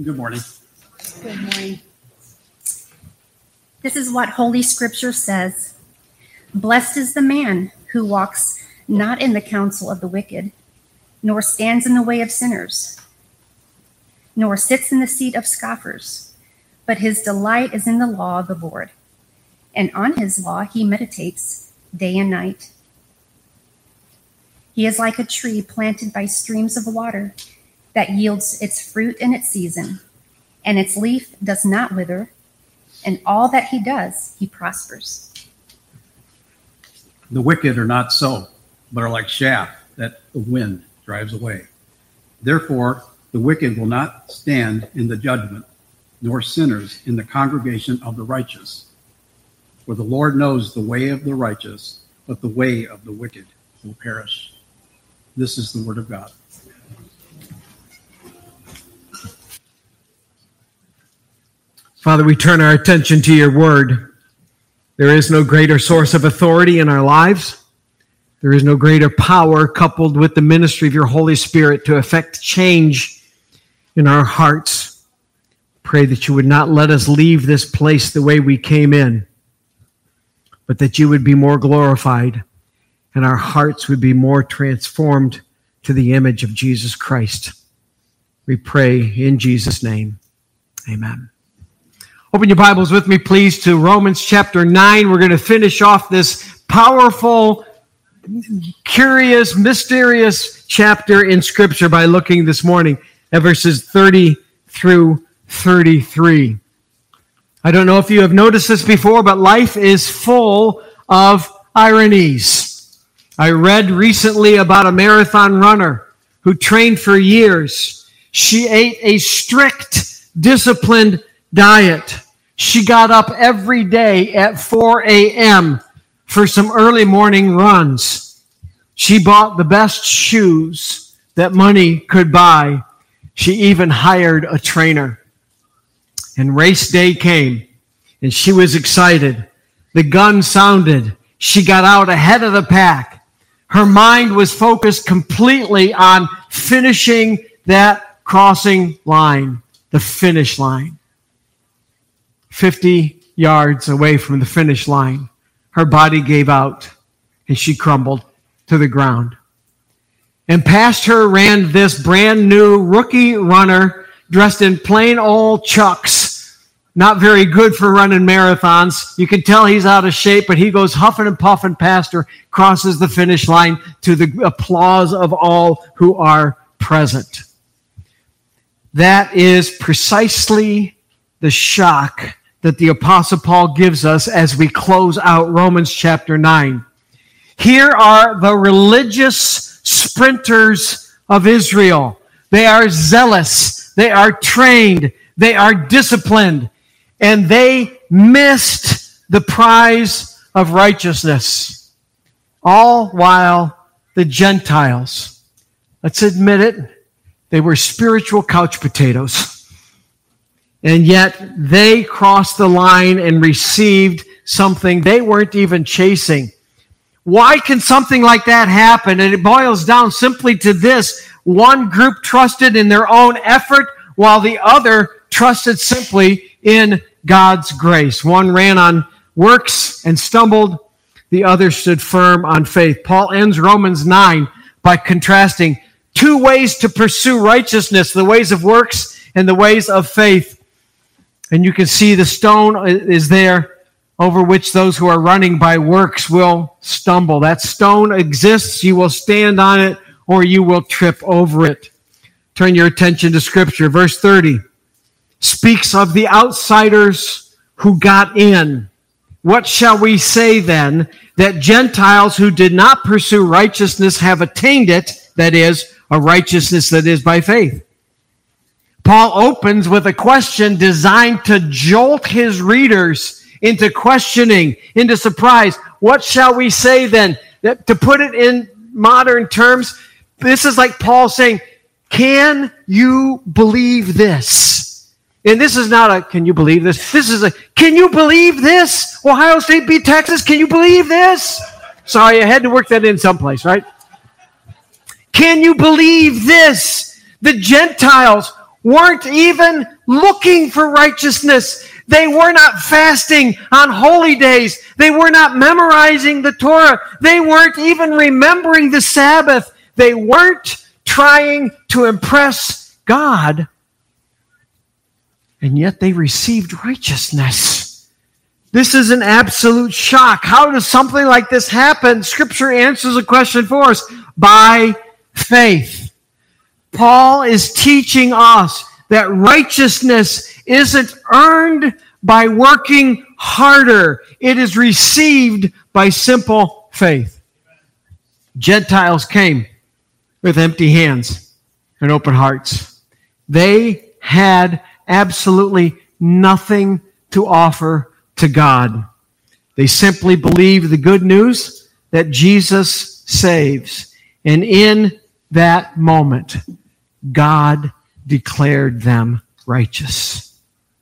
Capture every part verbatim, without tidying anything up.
Good morning. Good morning. This is what Holy Scripture says. Blessed is the man who walks not in the counsel of the wicked, nor stands in the way of sinners, nor sits in the seat of scoffers, but his delight is in the law of the Lord, and on his law he meditates day and night. He is like a tree planted by streams of water that yields its fruit in its season, and its leaf does not wither, and all that he does, he prospers. The wicked are not so, but are like chaff that the wind drives away. Therefore, the wicked will not stand in the judgment, nor sinners in the congregation of the righteous. For the Lord knows the way of the righteous, but the way of the wicked will perish. This is the word of God. Father, we turn our attention to your word. There is no greater source of authority in our lives. There is no greater power coupled with the ministry of your Holy Spirit to effect change in our hearts. Pray that you would not let us leave this place the way we came in, but that you would be more glorified and our hearts would be more transformed to the image of Jesus Christ. We pray in Jesus' name. Amen. Open your Bibles with me, please, to Romans chapter nine. We're going to finish off this powerful, curious, mysterious chapter in Scripture by looking this morning at verses thirty through thirty-three. I don't know if you have noticed this before, but life is full of ironies. I read recently about a marathon runner who trained for years. She ate a strict, disciplined diet. She got up every day at four a.m. for some early morning runs. She bought the best shoes that money could buy. She even hired a trainer. And race day came, and she was excited. The gun sounded. She got out ahead of the pack. Her mind was focused completely on finishing that crossing line, the finish line. fifty yards away from the finish line, her body gave out and she crumbled to the ground. And past her ran this brand new rookie runner dressed in plain old Chucks. Not very good for running marathons. You can tell he's out of shape, but he goes huffing and puffing past her, crosses the finish line to the applause of all who are present. That is precisely the shock that the Apostle Paul gives us as we close out Romans chapter nine. Here are the religious sprinters of Israel. They are zealous. They are trained. They are disciplined. And they missed the prize of righteousness. All while the Gentiles, let's admit it, they were spiritual couch potatoes. And yet they crossed the line and received something they weren't even chasing. Why can something like that happen? And it boils down simply to this. One group trusted in their own effort, while the other trusted simply in God's grace. One ran on works and stumbled. The other stood firm on faith. Paul ends Romans nine by contrasting two ways to pursue righteousness, the ways of works and the ways of faith. And you can see the stone is there over which those who are running by works will stumble. That stone exists. You will stand on it or you will trip over it. Turn your attention to Scripture. Verse thirty speaks of the outsiders who got in. What shall we say then? That Gentiles who did not pursue righteousness have attained it, that is, a righteousness that is by faith. Paul opens with a question designed to jolt his readers into questioning, into surprise. What shall we say then? That, to put it in modern terms, this is like Paul saying, can you believe this? And this is not a, can you believe this? This is a, can you believe this? Ohio State beat Texas. Can you believe this? Sorry, I had to work that in someplace, right? Can you believe this? The Gentiles weren't even looking for righteousness. They were not fasting on holy days. They were not memorizing the Torah. They weren't even remembering the Sabbath. They weren't trying to impress God. And yet they received righteousness. This is an absolute shock. How does something like this happen? Scripture answers the question for us. By faith. Paul is teaching us that righteousness isn't earned by working harder. It is received by simple faith. Gentiles came with empty hands and open hearts. They had absolutely nothing to offer to God. They simply believed the good news that Jesus saves. And in that moment, God declared them righteous.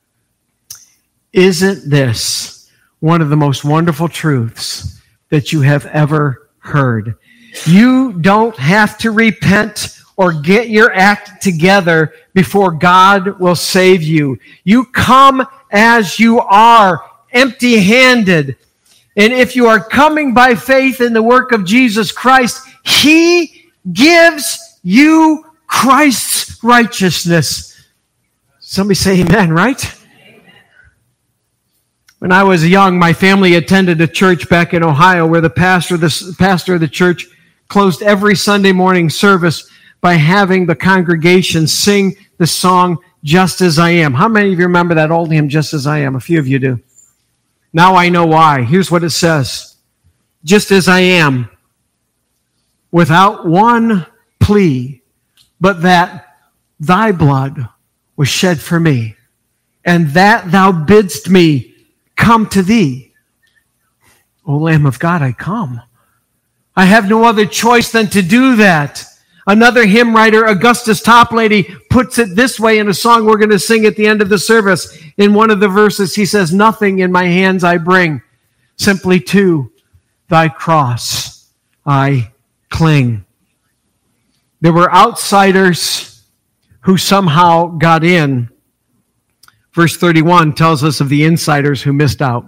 Isn't this one of the most wonderful truths that you have ever heard? You don't have to repent or get your act together before God will save you. You come as you are, empty-handed. And if you are coming by faith in the work of Jesus Christ, He gives you Christ's righteousness. Somebody say amen, right? Amen. When I was young, my family attended a church back in Ohio where the pastor, the pastor of the church closed every Sunday morning service by having the congregation sing the song, Just As I Am. How many of you remember that old hymn, Just As I Am? A few of you do. Now I know why. Here's what it says. Just as I am, without one plea, but that thy blood was shed for me, and that thou bidst me come to thee. O Lamb of God, I come. I have no other choice than to do that. Another hymn writer, Augustus Toplady, puts it this way in a song we're going to sing at the end of the service. In one of the verses, he says, nothing in my hands I bring, simply to thy cross I cling. There were outsiders who somehow got in. Verse thirty-one tells us of the insiders who missed out.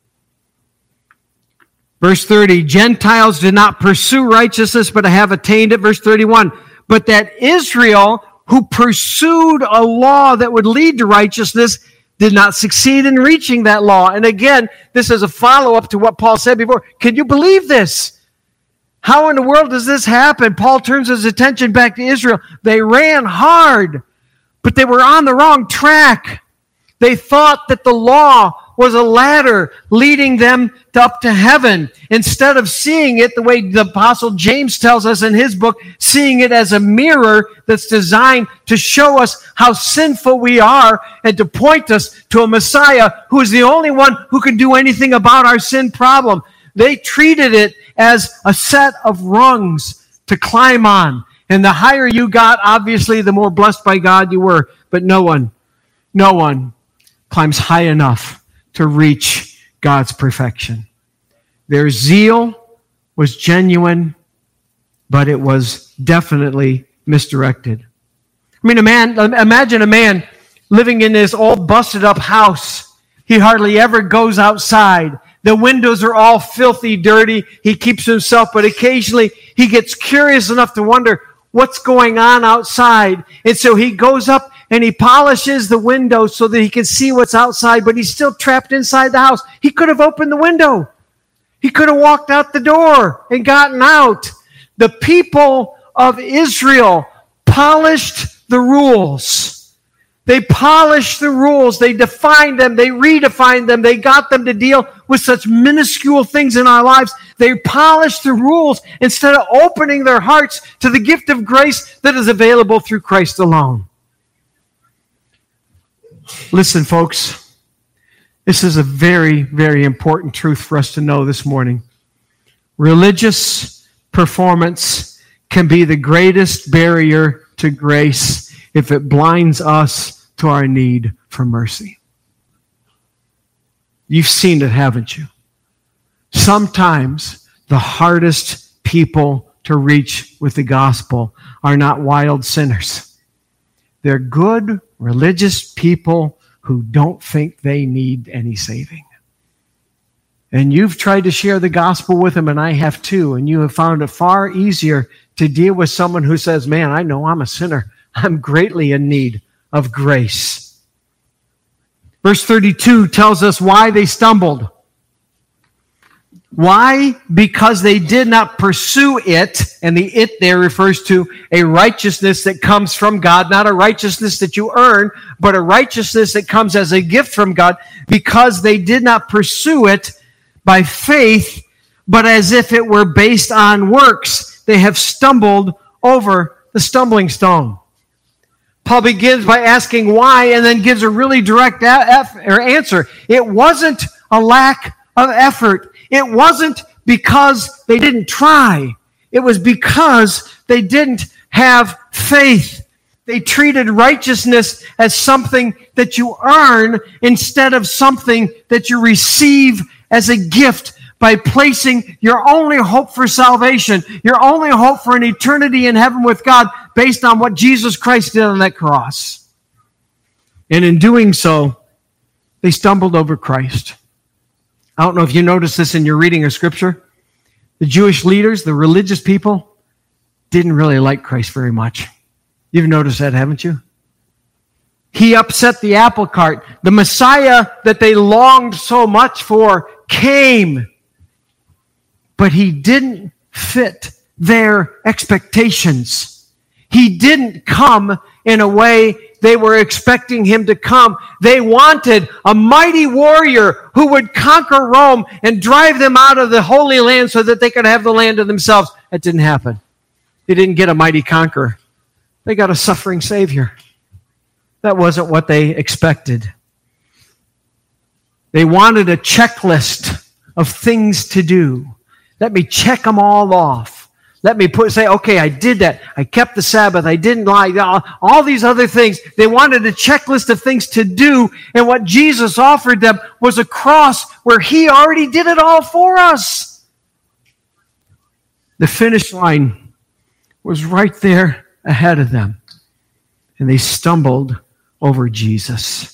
Verse thirty, Gentiles did not pursue righteousness, but have attained it. Verse thirty-one, but that Israel, who pursued a law that would lead to righteousness, did not succeed in reaching that law. And again, this is a follow-up to what Paul said before. Can you believe this? How in the world does this happen? Paul turns his attention back to Israel. They ran hard, but they were on the wrong track. They thought that the law was a ladder leading them to up to heaven. Instead of seeing it the way the Apostle James tells us in his book, seeing it as a mirror that's designed to show us how sinful we are and to point us to a Messiah who is the only one who can do anything about our sin problem. They treated it as a set of rungs to climb on. And the higher you got, obviously, the more blessed by God you were. But no one, no one climbs high enough to reach God's perfection. Their zeal was genuine, but it was definitely misdirected. I mean, a man, imagine a man living in this old busted up house. He hardly ever goes outside. The windows are all filthy, dirty. He keeps himself, but occasionally he gets curious enough to wonder what's going on outside. And so he goes up and he polishes the window so that he can see what's outside, but he's still trapped inside the house. He could have opened the window. He could have walked out the door and gotten out. The people of Israel polished the rules. They polished the rules. They defined them. They redefined them. They got them to deal with such minuscule things in our lives. They polished the rules instead of opening their hearts to the gift of grace that is available through Christ alone. Listen, folks, this is a very, very important truth for us to know this morning. Religious performance can be the greatest barrier to grace if it blinds us to our need for mercy. You've seen it, haven't you? Sometimes the hardest people to reach with the gospel are not wild sinners. They're good, religious people who don't think they need any saving. And you've tried to share the gospel with them, and I have too, and you have found it far easier to deal with someone who says, man, I know I'm a sinner. I'm greatly in need of grace. Verse thirty-two tells us why they stumbled. Why? Because they did not pursue it, and the it there refers to a righteousness that comes from God, not a righteousness that you earn, but a righteousness that comes as a gift from God, because they did not pursue it by faith, but as if it were based on works. They have stumbled over the stumbling stone. Paul begins by asking why, and then gives a really direct answer. It wasn't a lack of effort. It wasn't because they didn't try. It was because they didn't have faith. They treated righteousness as something that you earn instead of something that you receive as a gift by placing your only hope for salvation, your only hope for an eternity in heaven with God based on what Jesus Christ did on that cross. And in doing so, they stumbled over Christ. I don't know if you noticed this in your reading of Scripture. The Jewish leaders, the religious people, didn't really like Christ very much. You've noticed that, haven't you? He upset the apple cart. The Messiah that they longed so much for came, but he didn't fit their expectations. He didn't come in a way they were expecting him to come. They wanted a mighty warrior who would conquer Rome and drive them out of the Holy Land so that they could have the land to themselves. That didn't happen. They didn't get a mighty conqueror. They got a suffering Savior. That wasn't what they expected. They wanted a checklist of things to do. Let me check them all off. Let me put say, okay, I did that. I kept the Sabbath. I didn't lie. All, all these other things. They wanted a checklist of things to do, and what Jesus offered them was a cross where he already did it all for us. The finish line was right there ahead of them, and they stumbled over Jesus.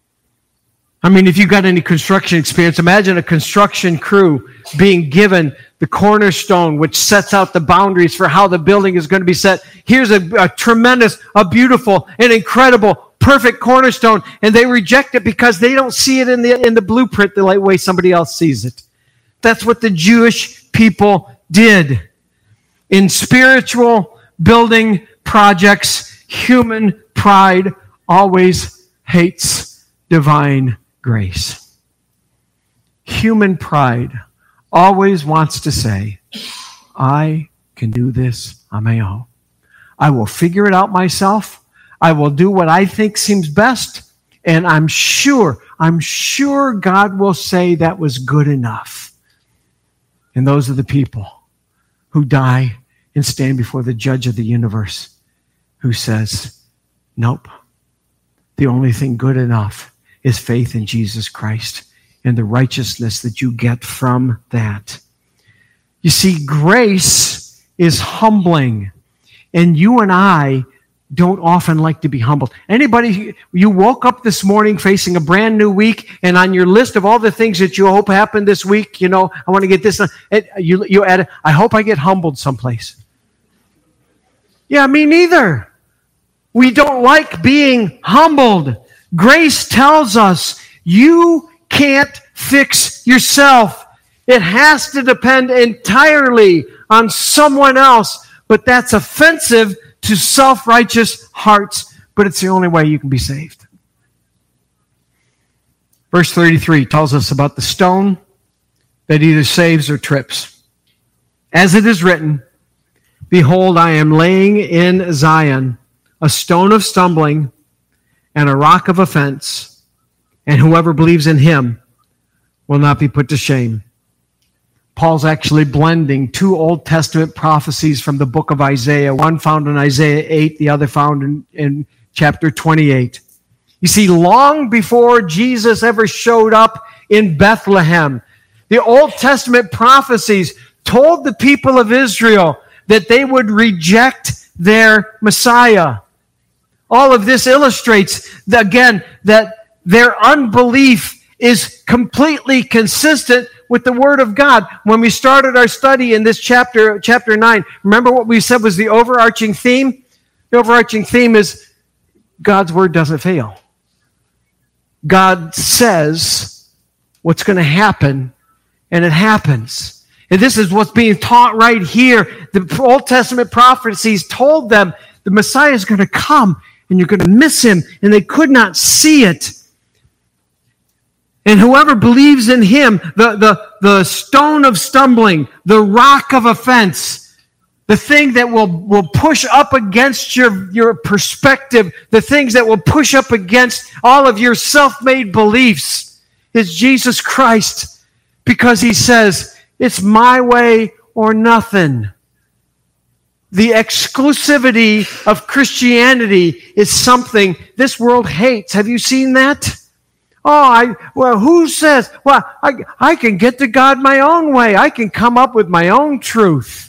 I mean, if you've got any construction experience, imagine a construction crew being given the cornerstone, which sets out the boundaries for how the building is going to be set. Here's a, a tremendous, a beautiful, an incredible, perfect cornerstone, and they reject it because they don't see it in the in the blueprint the way somebody else sees it. That's what the Jewish people did. In spiritual building projects, human pride always hates divine grace. Human pride always wants to say, I can do this on my own. I will figure it out myself. I will do what I think seems best. And I'm sure, I'm sure God will say that was good enough. And those are the people who die and stand before the judge of the universe who says, nope. The only thing good enough is faith in Jesus Christ and the righteousness that you get from that. You see, grace is humbling, and you and I don't often like to be humbled. Anybody, you woke up this morning facing a brand new week, and on your list of all the things that you hope happen this week, you know, I want to get this done. You, you add, I hope I get humbled someplace. Yeah, me neither. We don't like being humbled. Grace tells us you can't fix yourself. It has to depend entirely on someone else. But that's offensive to self-righteous hearts. But it's the only way you can be saved. Verse thirty-three tells us about the stone that either saves or trips. As it is written, behold, I am laying in Zion a stone of stumbling and a rock of offense, and whoever believes in him will not be put to shame. Paul's actually blending two Old Testament prophecies from the book of Isaiah, one found in Isaiah eight, the other found in, in chapter twenty-eight. You see, long before Jesus ever showed up in Bethlehem, the Old Testament prophecies told the people of Israel that they would reject their Messiah. All of this illustrates, again, that their unbelief is completely consistent with the Word of God. When we started our study in this chapter, chapter nine, remember what we said was the overarching theme? The overarching theme is God's Word doesn't fail. God says what's going to happen, and it happens. And this is what's being taught right here. The Old Testament prophecies told them the Messiah is going to come, and you're going to miss him, and they could not see it. And whoever believes in him, the, the, the stone of stumbling, the rock of offense, the thing that will, will push up against your, your perspective, the things that will push up against all of your self-made beliefs, is Jesus Christ. Because he says, it's my way or nothing. The exclusivity of Christianity is something this world hates. Have you seen that? Oh, I, well, who says, well, I, I can get to God my own way. I can come up with my own truth.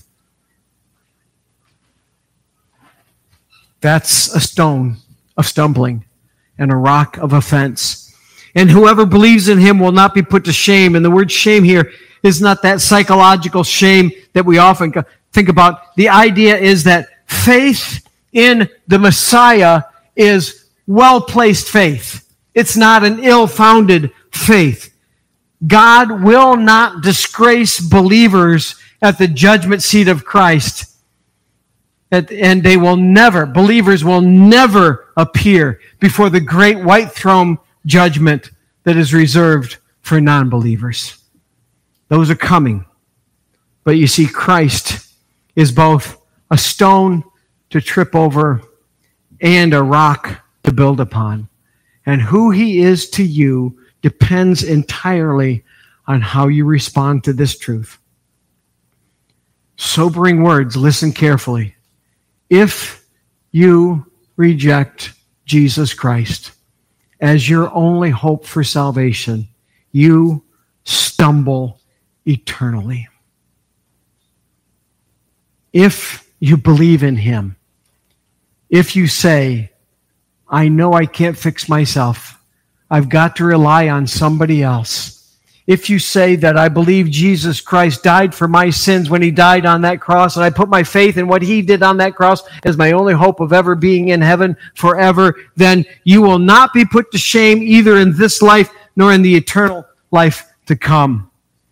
That's a stone of stumbling and a rock of offense. And whoever believes in him will not be put to shame. And the word shame here is not that psychological shame that we often think about. The idea is that faith in the Messiah is well-placed faith. It's not an ill-founded faith. God will not disgrace believers at the judgment seat of Christ. And they will never, believers will never appear before the great white throne judgment that is reserved for non-believers. Those are coming. But you see, Christ is both a stone to trip over and a rock to build upon. And who he is to you depends entirely on how you respond to this truth. Sobering words, listen carefully. If you reject Jesus Christ as your only hope for salvation, you stumble eternally. If you believe in him, if you say, I know I can't fix myself, I've got to rely on somebody else. If you say that I believe Jesus Christ died for my sins when he died on that cross, and I put my faith in what he did on that cross as my only hope of ever being in heaven forever, then you will not be put to shame either in this life nor in the eternal life to come.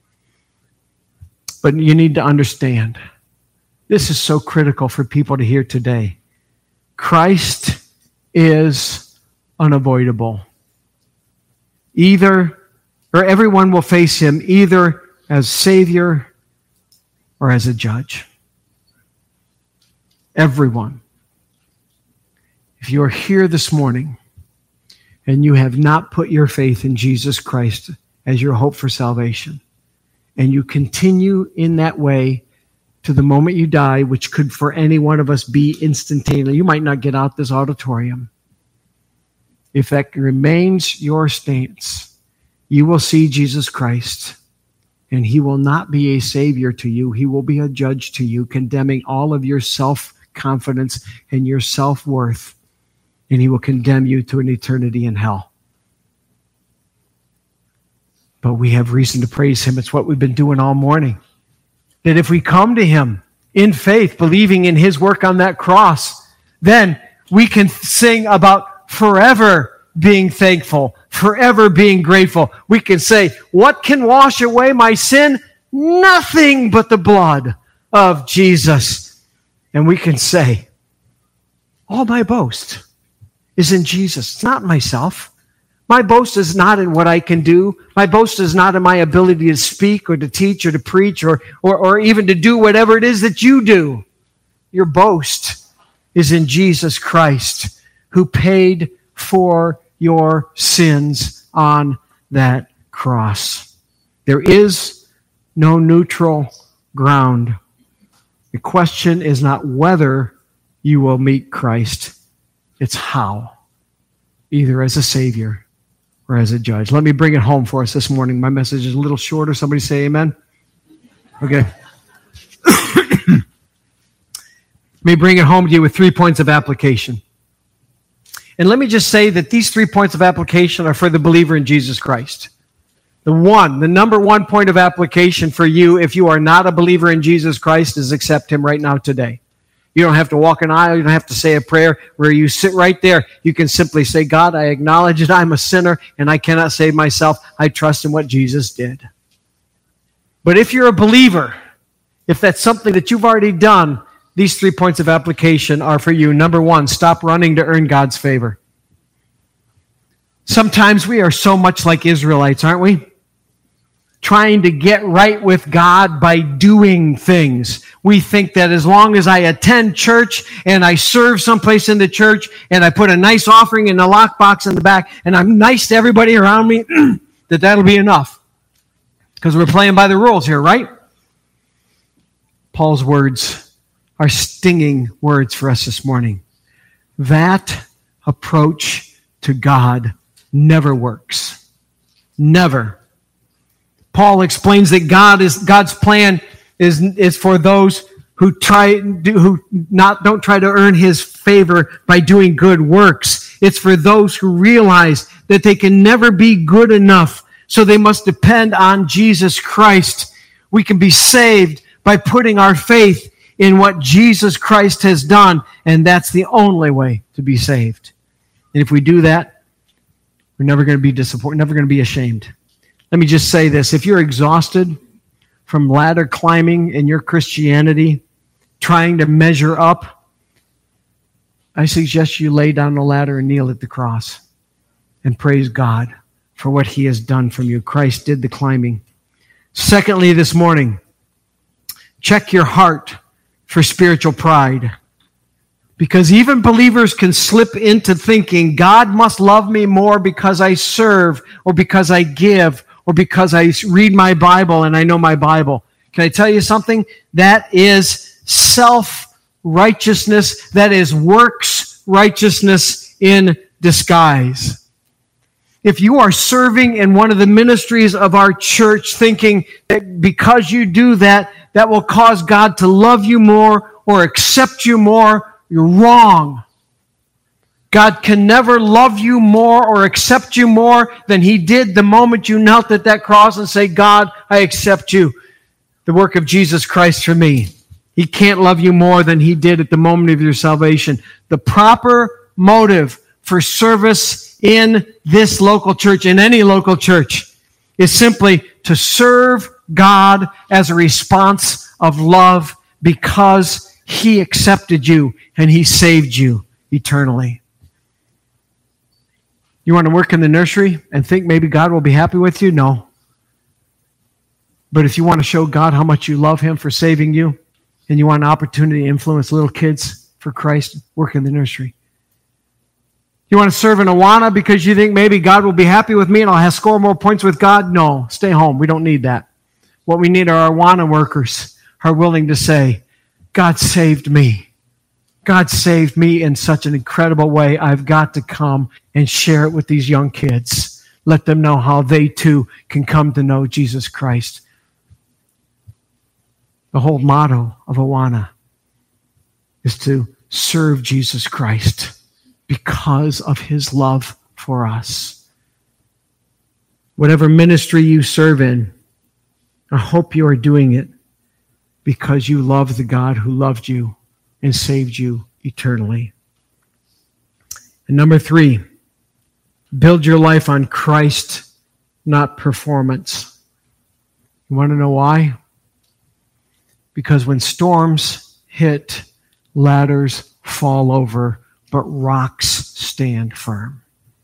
But you need to understand, this is so critical for people to hear today. Christ is unavoidable. Either, or everyone will face him either as Savior or as a judge. Everyone. If you are here this morning and you have not put your faith in Jesus Christ as your hope for salvation, and you continue in that way to the moment you die, which could for any one of us be instantaneously. You might not get out this auditorium. If that remains your stance, you will see Jesus Christ, and he will not be a savior to you. He will be a judge to you, condemning all of your self-confidence and your self-worth, and he will condemn you to an eternity in hell. But we have reason to praise him. It's what we've been doing all morning. That if we come to him in faith, believing in his work on that cross, then we can sing about forever being thankful, forever being grateful. We can say, what can wash away my sin? Nothing but the blood of Jesus. And we can say, all my boast is in Jesus. It's not myself. My boast is not in what I can do. My boast is not in my ability to speak or to teach or to preach or, or, or even to do whatever it is that you do. Your boast is in Jesus Christ, who paid for your sins on that cross. There is no neutral ground. The question is not whether you will meet Christ. It's how, either as a Savior or as a judge. Let me bring it home for us this morning. My message is a little shorter. Somebody say amen. Okay. Let me bring it home to you with three points of application. And let me just say that these three points of application are for the believer in Jesus Christ. The one, the number one point of application for you if you are not a believer in Jesus Christ is accept him right now today. You don't have to walk an aisle. You don't have to say a prayer. Where you sit right there, you can simply say, God, I acknowledge that I'm a sinner and I cannot save myself. I trust in what Jesus did. But if you're a believer, if that's something that you've already done, these three points of application are for you. Number one, stop running to earn God's favor. Sometimes we are so much like Israelites, aren't we? Trying to get right with God by doing things. We think that as long as I attend church and I serve someplace in the church and I put a nice offering in the lockbox in the back and I'm nice to everybody around me, that that'll be enough. Because we're playing by the rules here, right? Paul's words are stinging words for us this morning. That approach to God never works. Never. Paul explains that God is God's plan is, is for those who try do, who not don't try to earn his favor by doing good works. It's for those who realize that they can never be good enough, so they must depend on Jesus Christ. We can be saved by putting our faith in what Jesus Christ has done, and that's the only way to be saved. And if we do that, we're never going to be disappointed, never going to be ashamed. Let me just say this. If you're exhausted from ladder climbing in your Christianity, trying to measure up, I suggest you lay down the ladder and kneel at the cross and praise God for what he has done from you. Christ did the climbing. Secondly, this morning, check your heart for spiritual pride. Because even believers can slip into thinking, God must love me more because I serve or because I give or because I read my Bible and I know my Bible. Can I tell you something? That is self-righteousness. That is works righteousness in disguise. If you are serving in one of the ministries of our church thinking that because you do that, that will cause God to love you more or accept you more, you're wrong. God can never love you more or accept you more than he did the moment you knelt at that cross and say, God, I accept you, the work of Jesus Christ for me. He can't love you more than he did at the moment of your salvation. The proper motive for service in this local church, in any local church, is simply to serve God as a response of love because he accepted you and he saved you eternally. You want to work in the nursery and think maybe God will be happy with you? No. But if you want to show God how much you love him for saving you and you want an opportunity to influence little kids for Christ, work in the nursery. You want to serve in Awana because you think maybe God will be happy with me and I'll have score more points with God? No, stay home. We don't need that. What we need are our Awana workers who are willing to say, God saved me. God saved me in such an incredible way. I've got to come and share it with these young kids. Let them know how they too can come to know Jesus Christ. The whole motto of Awana is to serve Jesus Christ because of his love for us. Whatever ministry you serve in, I hope you are doing it because you love the God who loved you and saved you eternally. And number three, build your life on Christ, not performance. You want to know why? Because when storms hit, ladders fall over, but rocks stand firm.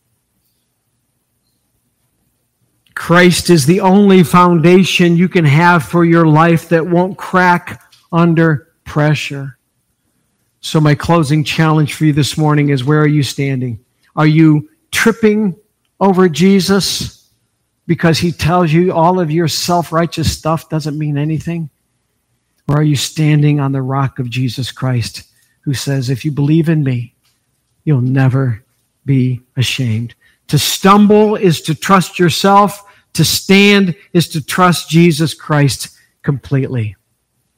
Christ is the only foundation you can have for your life that won't crack under pressure. So my closing challenge for you this morning is, where are you standing? Are you tripping over Jesus because he tells you all of your self-righteous stuff doesn't mean anything? Or are you standing on the rock of Jesus Christ, who says, if you believe in me, you'll never be ashamed? To stumble is to trust yourself. To stand is to trust Jesus Christ completely.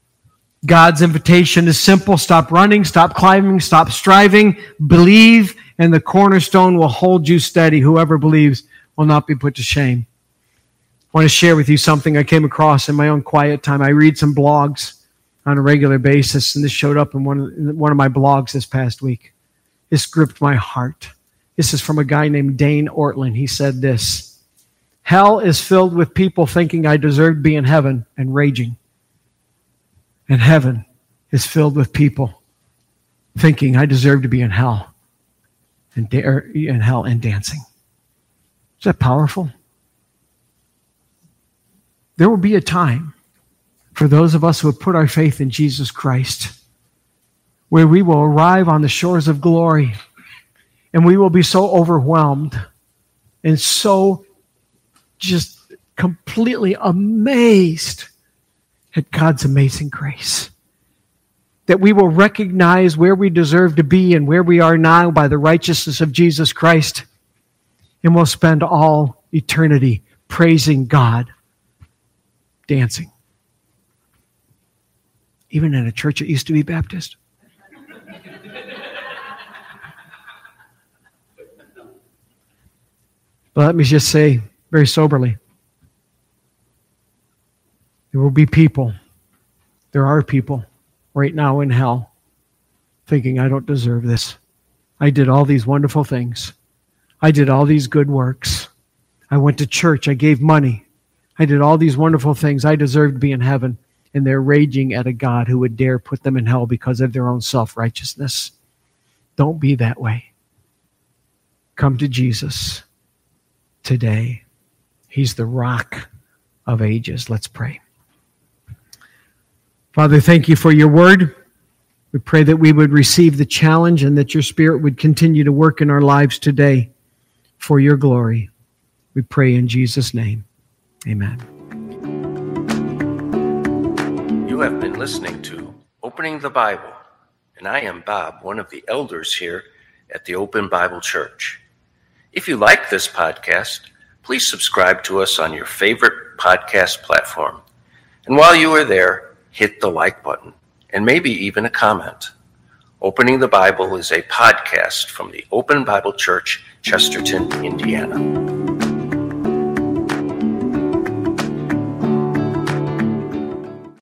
God's invitation is simple. Stop running, stop climbing, stop striving. Believe and the cornerstone will hold you steady. Whoever believes will not be put to shame. I want to share with you something I came across in my own quiet time. I read some blogs on a regular basis, and this showed up in one of, in one of my blogs this past week. This gripped my heart. This is from a guy named Dane Ortlund. He said this: hell is filled with people thinking I deserve to be in heaven and raging. And heaven is filled with people thinking I deserve to be in hell and da- in hell and dancing. Is that powerful? There will be a time for those of us who have put our faith in Jesus Christ where we will arrive on the shores of glory, and we will be so overwhelmed and so just completely amazed at God's amazing grace that we will recognize where we deserve to be and where we are now by the righteousness of Jesus Christ, and we'll spend all eternity praising God, dancing. Even in a church that used to be Baptist. But let me just say very soberly, there will be people, there are people right now in hell thinking, I don't deserve this. I did all these wonderful things. I did all these good works. I went to church. I gave money. I did all these wonderful things. I deserve to be in heaven. And they're raging at a God who would dare put them in hell because of their own self-righteousness. Don't be that way. Come to Jesus today. He's the rock of ages. Let's pray. Father, thank you for your word. We pray that we would receive the challenge and that your Spirit would continue to work in our lives today for your glory. We pray in Jesus' name. Amen. You have been listening to Opening the Bible, and I am Bob, one of the elders here at the Open Bible Church. If you like this podcast, please subscribe to us on your favorite podcast platform. And while you are there, hit the like button and maybe even a comment. Opening the Bible is a podcast from the Open Bible Church, Chesterton, Indiana.